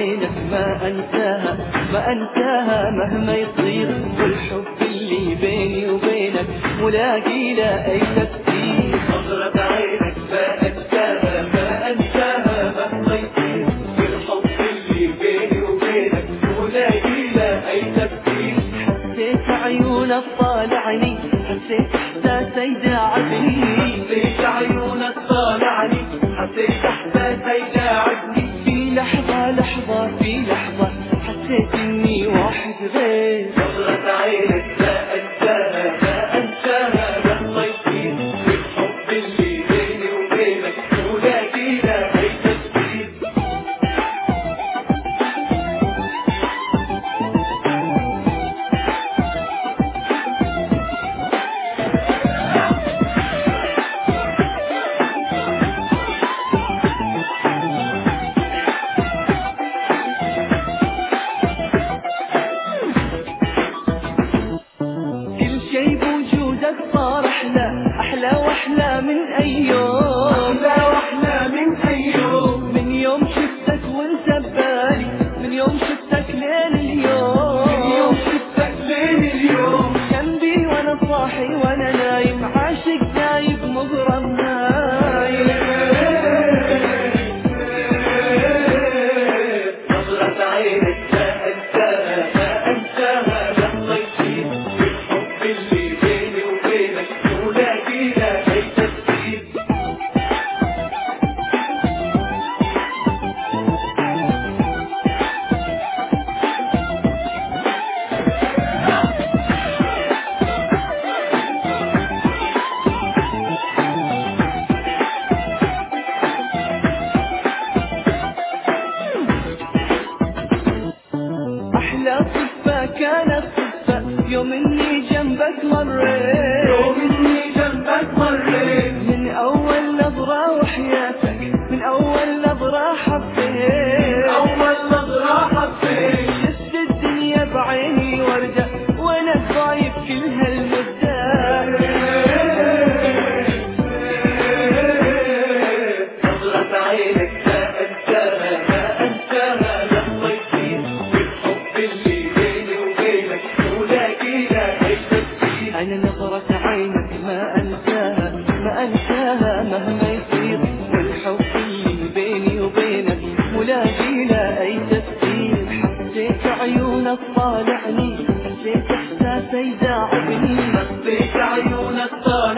عينك ما أنساها ما أنساها مهما يصير، والحب اللي بيني وبينك ملاقي لا أي تفسير. نظرة عينك ما أنساها ما أنساها مهما يصير، والحب اللي بيني وبينك ملاقي لا أي تفسير. حسيت عيونك طالعني، حسيت إحساسه يداعبني، حسيت عيونك طالعني، حسيت إحساسه يداعبني. في لحظة لحظة في لحظة حسيت إني واحد غير. نظرة عينك ما أنساها ما أنساها مهما يصير، والحب اللي بيني وبينك ملاقي لا أي تفسير. صار أحلى وأحلى من أي يوم، أحلى وأحلى من أي يوم. من يوم شفتك وانت ببالي، من يوم شفتك لين اليوم، من يوم شفتك لين اليوم. جنبي وأنا صاحي وأنا نايم، عاشق دايب مغرم نايم. نظرة عينك ما أنساها ما أنساها مهما يصير، والحب اللي بيني وبينك ملاقي لا أي تفسير. أحلى صدفة كانت صدفة يوم إني جنبك مريت، يوم إني جنبك مريت. من أول نظرة وحياتك من أول نظرة حبيت، من أول نظرة حبيت. شفت الدنيا بعيني وردة وأنا ضايف كل هالمدة. نظرة عينك ما أنساها ما أنساها مهما يصير، والحب اللي بيني وبينك ملاقي لا أي تفسير. أنا نظرة عينك ما أنساها ما أنساها مهما يصير، والحب اللي بيني وبينك ملاقي لا أي تفسير. حسيت عيونك طالعني، حسيت إحساسه يداعبني، حسيت عيونك طالعني.